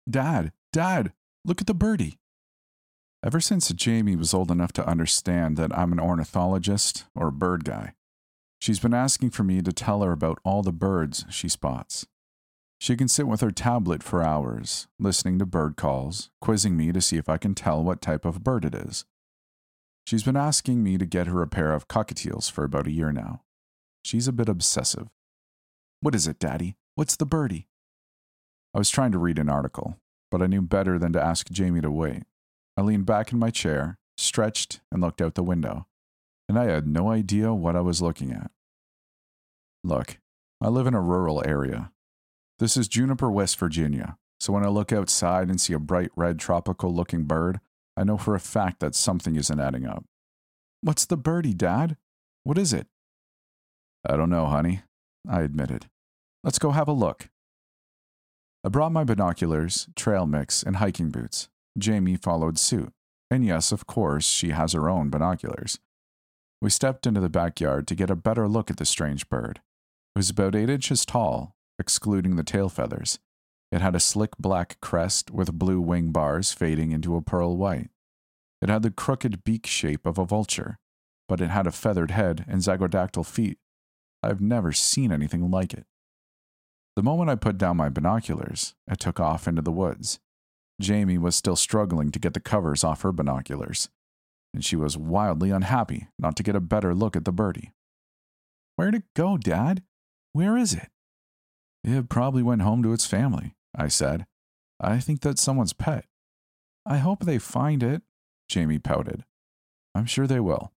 Dad, look at the birdie. Ever since Jamie was old enough to understand that I'm an ornithologist or a bird guy, she's been asking for me to tell her about all the birds she spots. She can sit with her tablet for hours, listening to bird calls, quizzing me to see if I can tell what type of bird it is. She's been asking me to get her a pair of cockatiels for about a year now. She's a bit obsessive. What is it, Daddy? What's the birdie? I was trying to read an article, but I knew better than to ask Jamie to wait. I leaned back in my chair, stretched, and looked out the window, and I had no idea what I was looking at. Look, I live in a rural area. This is Juniper, West Virginia, so when I look outside and see a bright red tropical-looking bird, I know for a fact that something isn't adding up. What's the birdie, Dad? What is it? I don't know, honey, I admitted. Let's go have a look. I brought my binoculars, trail mix, and hiking boots. Jamie followed suit, and yes, of course, she has her own binoculars. We stepped into the backyard to get a better look at the strange bird. It was about 8 inches tall, excluding the tail feathers. It had a slick black crest with blue wing bars fading into a pearl white. It had the crooked beak shape of a vulture, but it had a feathered head and zygodactyl feet. I've never seen anything like it. The moment I put down my binoculars, I took off into the woods. Jamie was still struggling to get the covers off her binoculars, and she was wildly unhappy not to get a better look at the birdie. Where'd it go, Dad? Where is it? It probably went home to its family, I said. I think that's someone's pet. I hope they find it, Jamie pouted. I'm sure they will.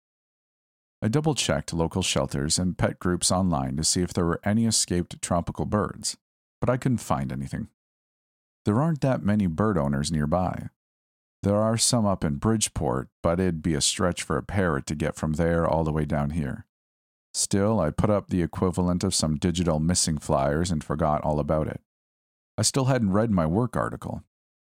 I double-checked local shelters and pet groups online to see if there were any escaped tropical birds, but I couldn't find anything. There aren't that many bird owners nearby. There are some up in Bridgeport, but it'd be a stretch for a parrot to get from there all the way down here. Still, I put up the equivalent of some digital missing flyers and forgot all about it. I still hadn't read my work article.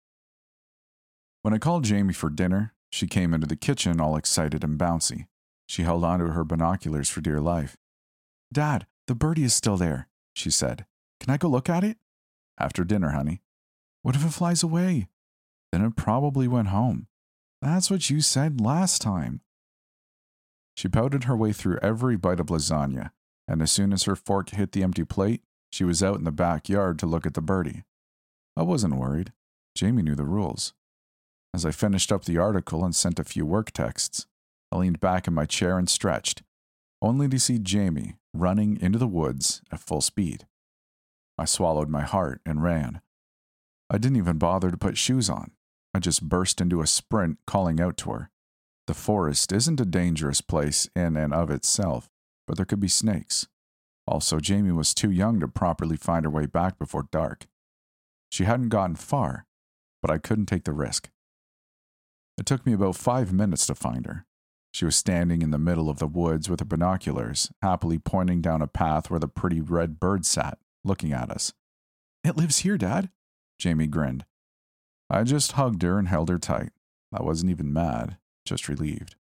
When I called Jamie for dinner, she came into the kitchen all excited and bouncy. She held onto her binoculars for dear life. Dad, the birdie is still there, she said. Can I go look at it? After dinner, honey. What if it flies away? Then it probably went home. That's what you said last time. She pouted her way through every bite of lasagna, and as soon as her fork hit the empty plate, she was out in the backyard to look at the birdie. I wasn't worried. Jamie knew the rules. As I finished up the article and sent a few work texts, I leaned back in my chair and stretched, only to see Jamie running into the woods at full speed. I swallowed my heart and ran. I didn't even bother to put shoes on. I just burst into a sprint, calling out to her. The forest isn't a dangerous place in and of itself, but there could be snakes. Also, Jamie was too young to properly find her way back before dark. She hadn't gotten far, but I couldn't take the risk. It took me about 5 minutes to find her. She was standing in the middle of the woods with her binoculars, happily pointing down a path where the pretty red bird sat, looking at us. It lives here, Dad, Jamie grinned. I just hugged her and held her tight. I wasn't even mad, just relieved.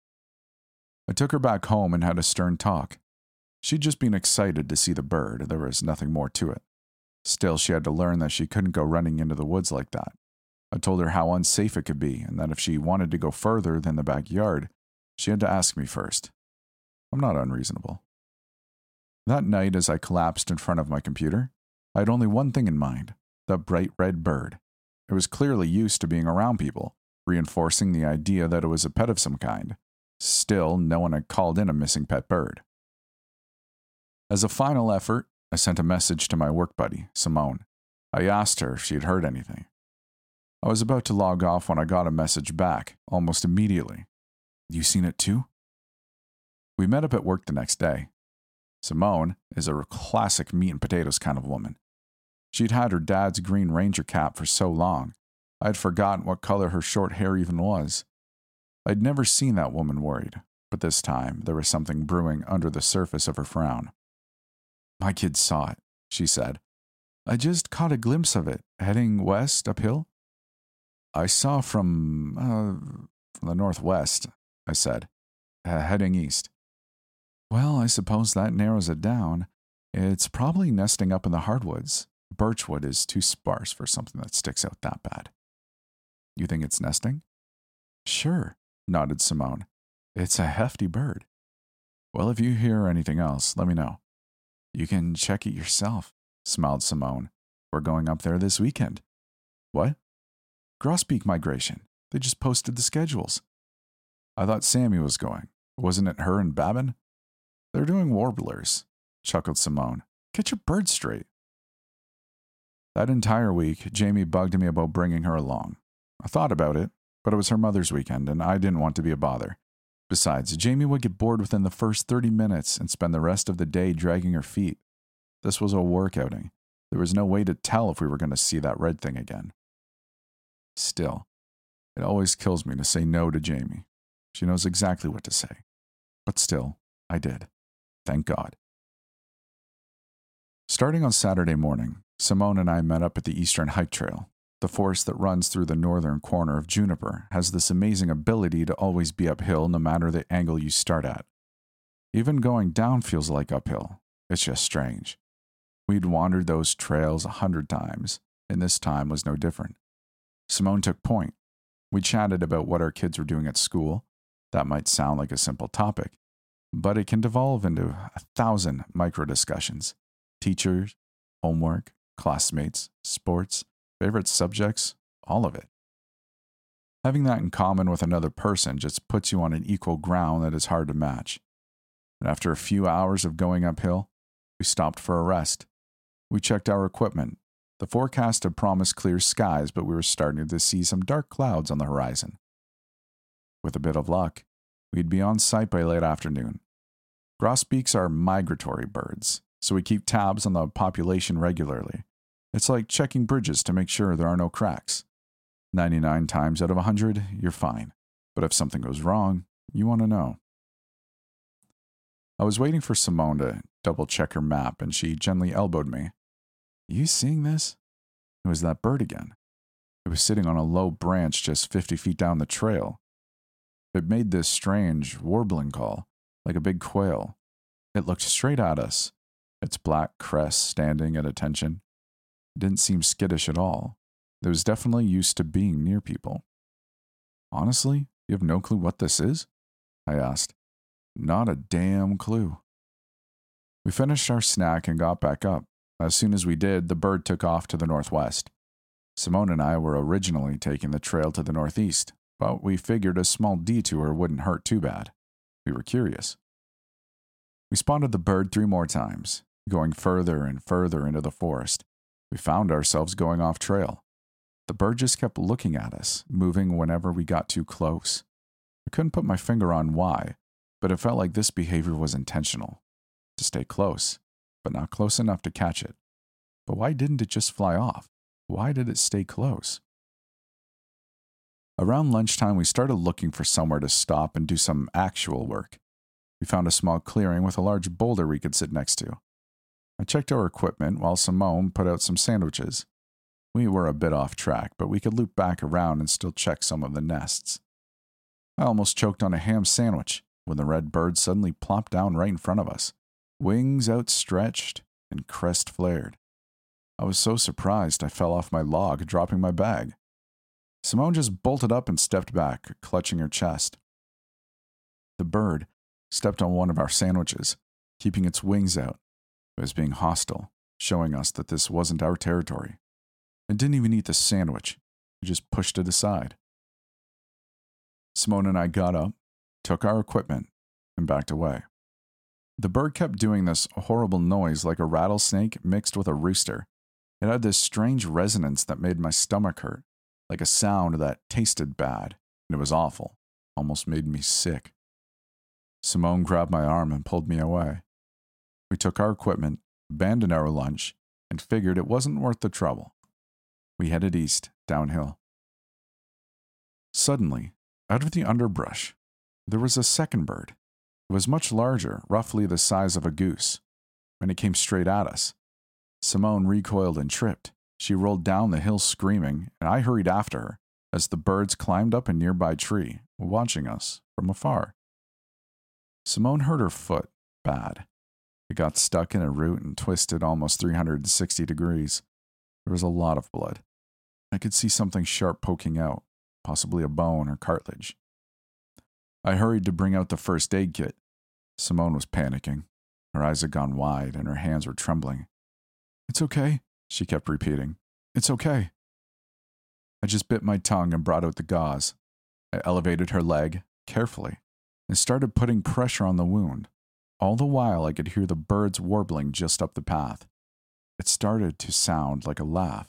I took her back home and had a stern talk. She'd just been excited to see the bird. There was nothing more to it. Still, she had to learn that she couldn't go running into the woods like that. I told her how unsafe it could be, and that if she wanted to go further than the backyard, she had to ask me first. I'm not unreasonable. That night, as I collapsed in front of my computer, I had only one thing in mind, the bright red bird. It was clearly used to being around people, reinforcing the idea that it was a pet of some kind. Still, no one had called in a missing pet bird. As a final effort, I sent a message to my work buddy, Simone. I asked her if she had heard anything. I was about to log off when I got a message back, almost immediately. You seen it too? We met up at work the next day. Simone is a classic meat and potatoes kind of woman. She'd had her dad's Green Ranger cap for so long, I had forgotten what color her short hair even was. I'd never seen that woman worried, but this time there was something brewing under the surface of her frown. My kids saw it, she said. I just caught a glimpse of it, heading west uphill. I saw from the northwest, I said, heading east. Well, I suppose that narrows it down. It's probably nesting up in the hardwoods. Birchwood is too sparse for something that sticks out that bad. You think it's nesting? Sure, nodded Simone. It's a hefty bird. Well, if you hear anything else, let me know. You can check it yourself, smiled Simone. We're going up there this weekend. What? Grosbeak migration. They just posted the schedules. I thought Sammy was going. Wasn't it her and Babin? They're doing warblers, chuckled Simone. Get your bird straight. That entire week, Jamie bugged me about bringing her along. I thought about it, but it was her mother's weekend, and I didn't want to be a bother. Besides, Jamie would get bored within the first 30 minutes and spend the rest of the day dragging her feet. This was a work outing. There was no way to tell if we were going to see that red thing again. Still, it always kills me to say no to Jamie. She knows exactly what to say. But still, I did. Thank God. Starting on Saturday morning, Simone and I met up at the Eastern Hike Trail. The forest that runs through the northern corner of Juniper has this amazing ability to always be uphill no matter the angle you start at. Even going down feels like uphill. It's just strange. We'd wandered those trails 100 times, and this time was no different. Simone took point. We chatted about what our kids were doing at school. That might sound like a simple topic, but it can devolve into 1,000 micro discussions. Teachers, homework, classmates, sports, favorite subjects, all of it. Having that in common with another person just puts you on an equal ground that is hard to match. And after a few hours of going uphill, we stopped for a rest. We checked our equipment. The forecast had promised clear skies, but we were starting to see some dark clouds on the horizon. With a bit of luck, we'd be on site by late afternoon. Grosbeaks are migratory birds, so we keep tabs on the population regularly. It's like checking bridges to make sure there are no cracks. 99 times out of 100, you're fine. But if something goes wrong, you want to know. I was waiting for Simone to double-check her map, and she gently elbowed me. You seeing this? It was that bird again. It was sitting on a low branch just 50 feet down the trail. It made this strange, warbling call, like a big quail. It looked straight at us, its black crest standing at attention. It didn't seem skittish at all. It was definitely used to being near people. Honestly, you have no clue what this is? I asked. Not a damn clue. We finished our snack and got back up. As soon as we did, the bird took off to the northwest. Simone and I were originally taking the trail to the northeast, but we figured a small detour wouldn't hurt too bad. We were curious. We spotted the bird 3 more times, going further and further into the forest. We found ourselves going off trail. The bird just kept looking at us, moving whenever we got too close. I couldn't put my finger on why, but it felt like this behavior was intentional. To stay close, but not close enough to catch it. But why didn't it just fly off? Why did it stay close? Around lunchtime, we started looking for somewhere to stop and do some actual work. We found a small clearing with a large boulder we could sit next to. I checked our equipment while Simone put out some sandwiches. We were a bit off track, but we could loop back around and still check some of the nests. I almost choked on a ham sandwich when the red bird suddenly plopped down right in front of us, wings outstretched and crest flared. I was so surprised I fell off my log, dropping my bag. Simone just bolted up and stepped back, clutching her chest. The bird stepped on one of our sandwiches, keeping its wings out. It was being hostile, showing us that this wasn't our territory. It didn't even eat the sandwich. It just pushed it aside. Simone and I got up, took our equipment, and backed away. The bird kept doing this horrible noise like a rattlesnake mixed with a rooster. It had this strange resonance that made my stomach hurt, like a sound that tasted bad, and it was awful, almost made me sick. Simone grabbed my arm and pulled me away. We took our equipment, abandoned our lunch, and figured it wasn't worth the trouble. We headed east, downhill. Suddenly, out of the underbrush, there was a second bird. It was much larger, roughly the size of a goose, and it came straight at us. Simone recoiled and tripped. She rolled down the hill screaming, and I hurried after her as the birds climbed up a nearby tree, watching us from afar. Simone hurt her foot bad. It got stuck in a root and twisted almost 360 degrees. There was a lot of blood. I could see something sharp poking out, possibly a bone or cartilage. I hurried to bring out the first aid kit. Simone was panicking. Her eyes had gone wide and her hands were trembling. "It's okay," she kept repeating. "It's okay." I just bit my tongue and brought out the gauze. I elevated her leg, carefully, and started putting pressure on the wound. All the while I could hear the birds warbling just up the path. It started to sound like a laugh.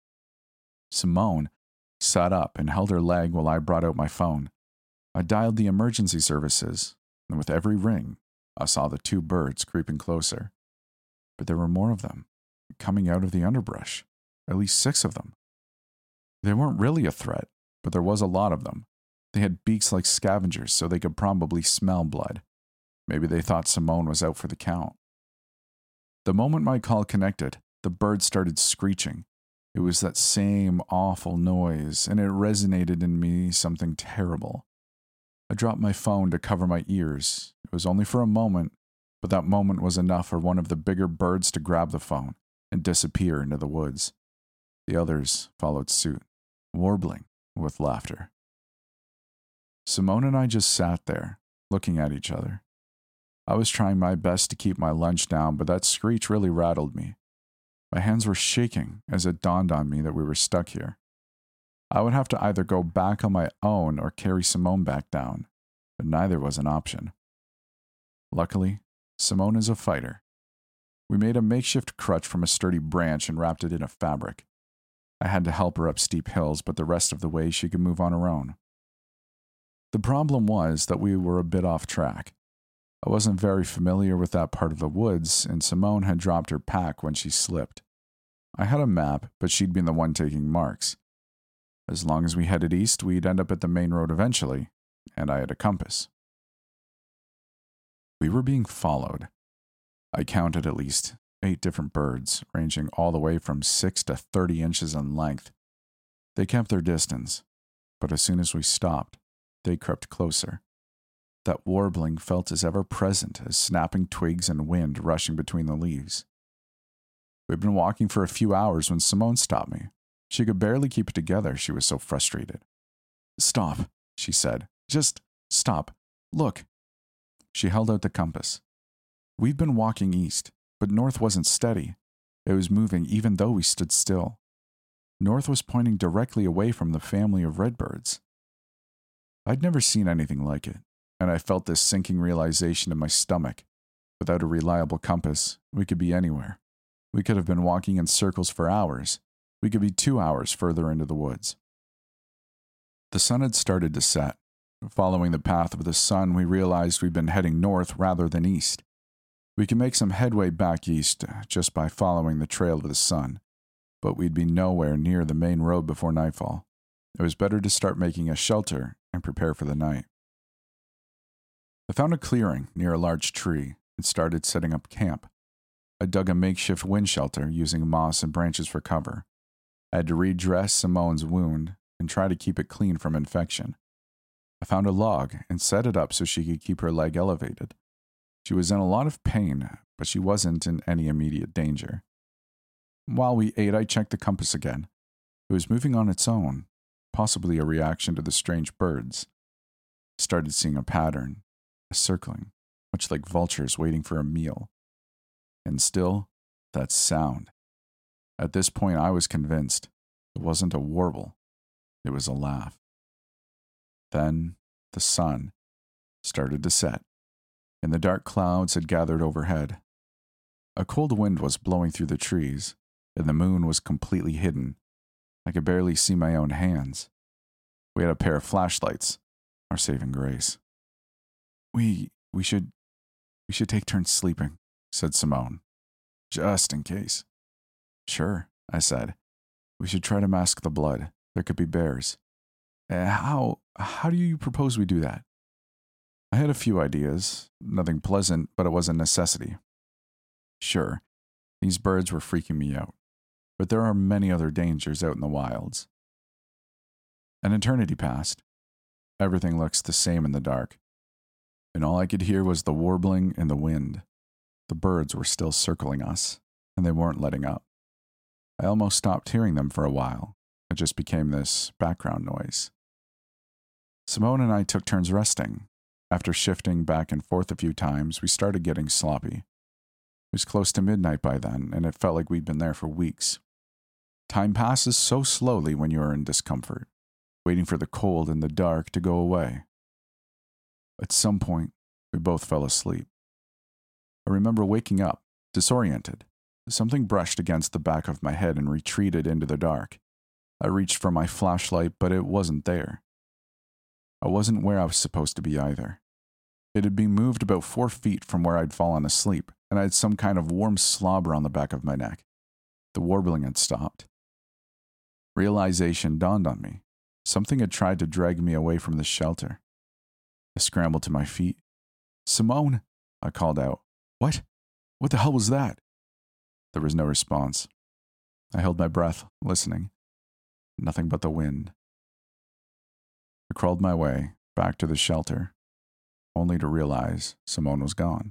Simone sat up and held her leg while I brought out my phone. I dialed the emergency services, and with every ring, I saw the two birds creeping closer. But there were more of them, coming out of the underbrush, at least 6 of them. They weren't really a threat, but there was a lot of them. They had beaks like scavengers, so they could probably smell blood. Maybe they thought Simone was out for the count. The moment my call connected, the birds started screeching. It was that same awful noise, and it resonated in me something terrible. I dropped my phone to cover my ears. It was only for a moment, but that moment was enough for one of the bigger birds to grab the phone and disappear into the woods. The others followed suit, warbling with laughter. Simone and I just sat there, looking at each other. I was trying my best to keep my lunch down, but that screech really rattled me. My hands were shaking as it dawned on me that we were stuck here. I would have to either go back on my own or carry Simone back down, but neither was an option. Luckily, Simone is a fighter. We made a makeshift crutch from a sturdy branch and wrapped it in a fabric. I had to help her up steep hills, but the rest of the way she could move on her own. The problem was that we were a bit off track. I wasn't very familiar with that part of the woods, and Simone had dropped her pack when she slipped. I had a map, but she'd been the one taking marks. As long as we headed east, we'd end up at the main road eventually, and I had a compass. We were being followed. I counted at least 8 different birds, ranging all the way from 6 to 30 inches in length. They kept their distance, but as soon as we stopped, they crept closer. That warbling felt as ever present as snapping twigs and wind rushing between the leaves. We'd been walking for a few hours when Simone stopped me. She could barely keep it together, she was so frustrated. "Stop," she said. "Just stop. Look." She held out the compass. We'd been walking east, but north wasn't steady. It was moving even though we stood still. North was pointing directly away from the family of redbirds. I'd never seen anything like it, and I felt this sinking realization in my stomach. Without a reliable compass, we could be anywhere. We could have been walking in circles for hours. We could be 2 hours further into the woods. The sun had started to set. Following the path of the sun, we realized we'd been heading north rather than east. We could make some headway back east just by following the trail of the sun, but we'd be nowhere near the main road before nightfall. It was better to start making a shelter and prepare for the night. I found a clearing near a large tree and started setting up camp. I dug a makeshift wind shelter using moss and branches for cover. I had to redress Simone's wound and try to keep it clean from infection. I found a log and set it up so she could keep her leg elevated. She was in a lot of pain, but she wasn't in any immediate danger. While we ate, I checked the compass again. It was moving on its own, possibly a reaction to the strange birds. I started seeing a pattern, a circling, much like vultures waiting for a meal. And still, that sound. At this point, I was convinced it wasn't a warble, it was a laugh. Then the sun started to set, and the dark clouds had gathered overhead. A cold wind was blowing through the trees, and the moon was completely hidden. I could barely see my own hands. We had a pair of flashlights, our saving grace. We should take turns sleeping," said Simone. "Just in case." "Sure," I said. "We should try to mask the blood. There could be bears." How do you propose we do that?" I had a few ideas. Nothing pleasant, but it was a necessity. Sure, these birds were freaking me out, but there are many other dangers out in the wilds. An eternity passed. Everything looks the same in the dark, and all I could hear was the warbling and the wind. The birds were still circling us, and they weren't letting up. I almost stopped hearing them for a while. It just became this background noise. Simone and I took turns resting. After shifting back and forth a few times, we started getting sloppy. It was close to midnight by then, and it felt like we'd been there for weeks. Time passes so slowly when you are in discomfort, waiting for the cold and the dark to go away. At some point, we both fell asleep. I remember waking up, disoriented. Something brushed against the back of my head and retreated into the dark. I reached for my flashlight, but it wasn't there. I wasn't where I was supposed to be either. It had been moved about 4 feet from where I'd fallen asleep, and I had some kind of warm slobber on the back of my neck. The warbling had stopped. Realization dawned on me. Something had tried to drag me away from the shelter. I scrambled to my feet. "Simone!" I called out. "What? What the hell was that?" There was no response. I held my breath, listening. Nothing but the wind. I crawled my way back to the shelter, only to realize Simone was gone.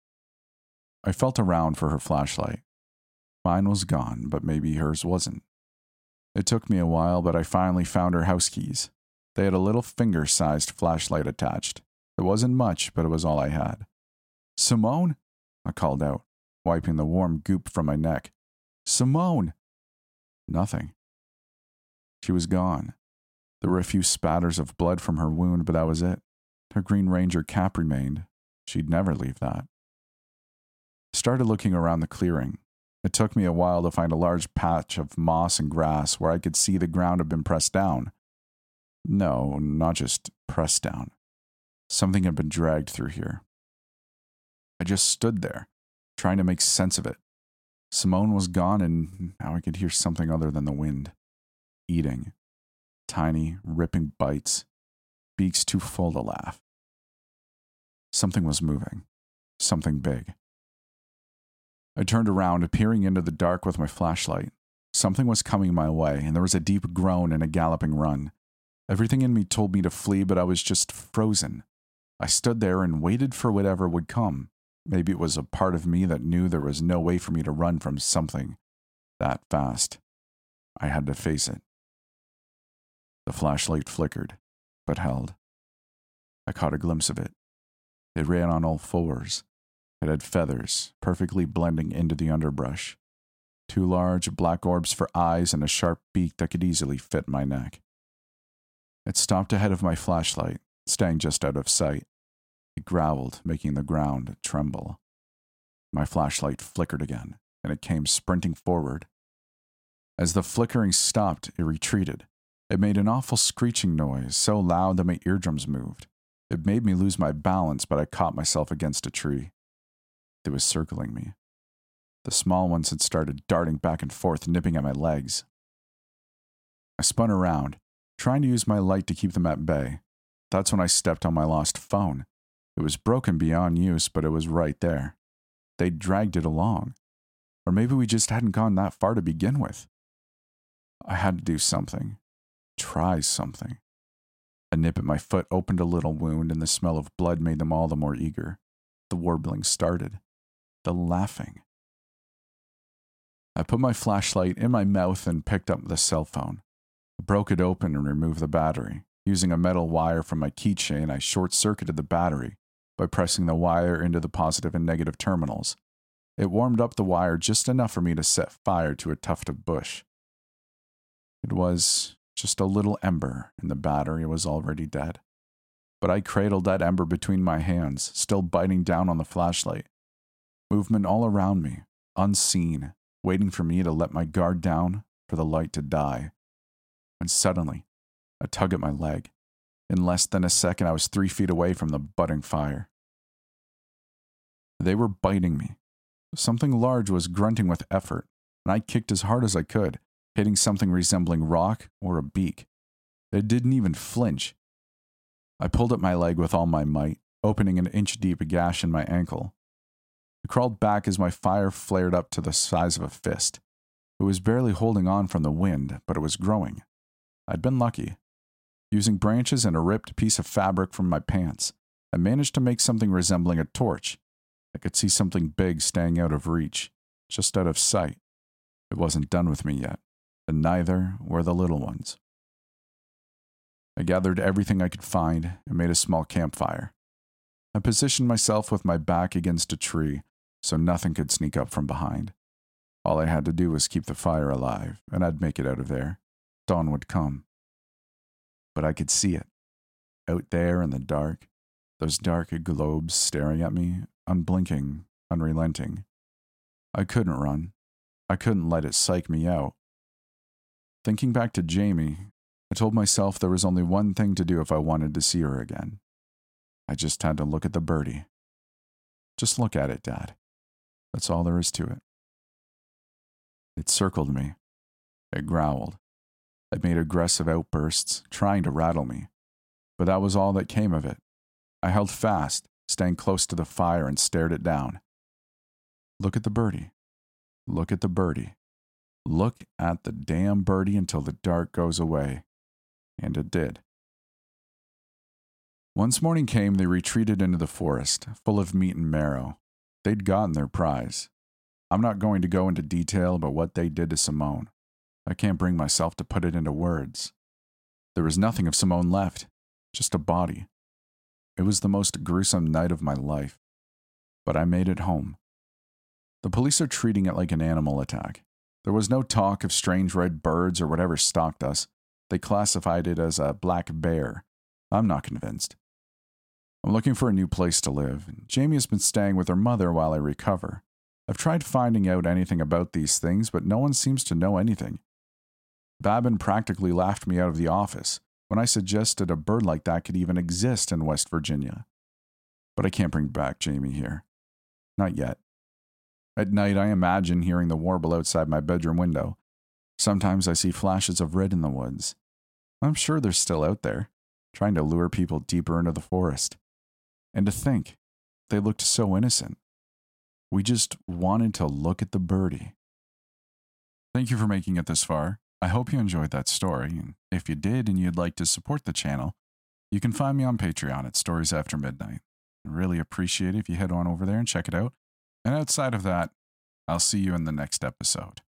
I felt around for her flashlight. Mine was gone, but maybe hers wasn't. It took me a while, but I finally found her house keys. They had a little finger-sized flashlight attached. It wasn't much, but it was all I had. "Simone?" I called out, wiping the warm goop from my neck. "Simone!" Nothing. She was gone. There were a few spatters of blood from her wound, but that was it. Her Green Ranger cap remained. She'd never leave that. I started looking around the clearing. It took me a while to find a large patch of moss and grass where I could see the ground had been pressed down. No, not just pressed down. Something had been dragged through here. I just stood there, trying to make sense of it. Simone was gone, and now I could hear something other than the wind. Eating. Tiny, ripping bites. Beaks too full to laugh. Something was moving. Something big. I turned around, peering into the dark with my flashlight. Something was coming my way, and there was a deep groan and a galloping run. Everything in me told me to flee, but I was just frozen. I stood there and waited for whatever would come. Maybe it was a part of me that knew there was no way for me to run from something that fast. I had to face it. The flashlight flickered, but held. I caught a glimpse of it. It ran on all fours. It had feathers, perfectly blending into the underbrush. 2 large black orbs for eyes and a sharp beak that could easily fit my neck. It stopped ahead of my flashlight, staying just out of sight. It growled, making the ground tremble. My flashlight flickered again, and it came sprinting forward. As the flickering stopped, it retreated. It made an awful screeching noise, so loud that my eardrums moved. It made me lose my balance, but I caught myself against a tree. It was circling me. The small ones had started darting back and forth, nipping at my legs. I spun around, trying to use my light to keep them at bay. That's when I stepped on my lost phone. It was broken beyond use, but it was right there. They'd dragged it along. Or maybe we just hadn't gone that far to begin with. I had to do something. Try something. A nip at my foot opened a little wound, and the smell of blood made them all the more eager. The warbling started. The laughing. I put my flashlight in my mouth and picked up the cell phone. I broke it open and removed the battery. Using a metal wire from my keychain, I short-circuited the battery by pressing the wire into the positive and negative terminals. It warmed up the wire just enough for me to set fire to a tuft of bush. It was just a little ember, and the battery was already dead. But I cradled that ember between my hands, still biting down on the flashlight. Movement all around me, unseen, waiting for me to let my guard down, for the light to die. And suddenly, a tug at my leg. In less than a second, I was 3 feet away from the budding fire. They were biting me. Something large was grunting with effort, and I kicked as hard as I could, hitting something resembling rock or a beak. It didn't even flinch. I pulled at my leg with all my might, opening an inch-deep gash in my ankle. I crawled back as my fire flared up to the size of a fist. It was barely holding on from the wind, but it was growing. I'd been lucky. Using branches and a ripped piece of fabric from my pants, I managed to make something resembling a torch. I could see something big staying out of reach, just out of sight. It wasn't done with me yet, and neither were the little ones. I gathered everything I could find and made a small campfire. I positioned myself with my back against a tree so nothing could sneak up from behind. All I had to do was keep the fire alive, and I'd make it out of there. Dawn would come. But I could see it. Out there in the dark, those dark globes staring at me, unblinking, unrelenting. I couldn't run. I couldn't let it psych me out. Thinking back to Jamie, I told myself there was only one thing to do if I wanted to see her again. I just had to look at the birdie. Just look at it, Dad. That's all there is to it. It circled me. It growled. It made aggressive outbursts, trying to rattle me. But that was all that came of it. I held fast, staying close to the fire, and stared it down. Look at the birdie. Look at the birdie. Look at the damn birdie until the dark goes away. And it did. Once morning came, they retreated into the forest, full of meat and marrow. They'd gotten their prize. I'm not going to go into detail about what they did to Simone. I can't bring myself to put it into words. There was nothing of Simone left, just a body. It was the most gruesome night of my life. But I made it home. The police are treating it like an animal attack. There was no talk of strange red birds or whatever stalked us. They classified it as a black bear. I'm not convinced. I'm looking for a new place to live. Jamie has been staying with her mother while I recover. I've tried finding out anything about these things, but no one seems to know anything. Babin practically laughed me out of the office when I suggested a bird like that could even exist in West Virginia. But I can't bring back Jamie here. Not yet. At night, I imagine hearing the warble outside my bedroom window. Sometimes I see flashes of red in the woods. I'm sure they're still out there, trying to lure people deeper into the forest. And to think, they looked so innocent. We just wanted to look at the birdie. Thank you for making it this far. I hope you enjoyed that story, and if you did and you'd like to support the channel, you can find me on Patreon at Stories After Midnight. I'd really appreciate it if you head on over there and check it out. And outside of that, I'll see you in the next episode.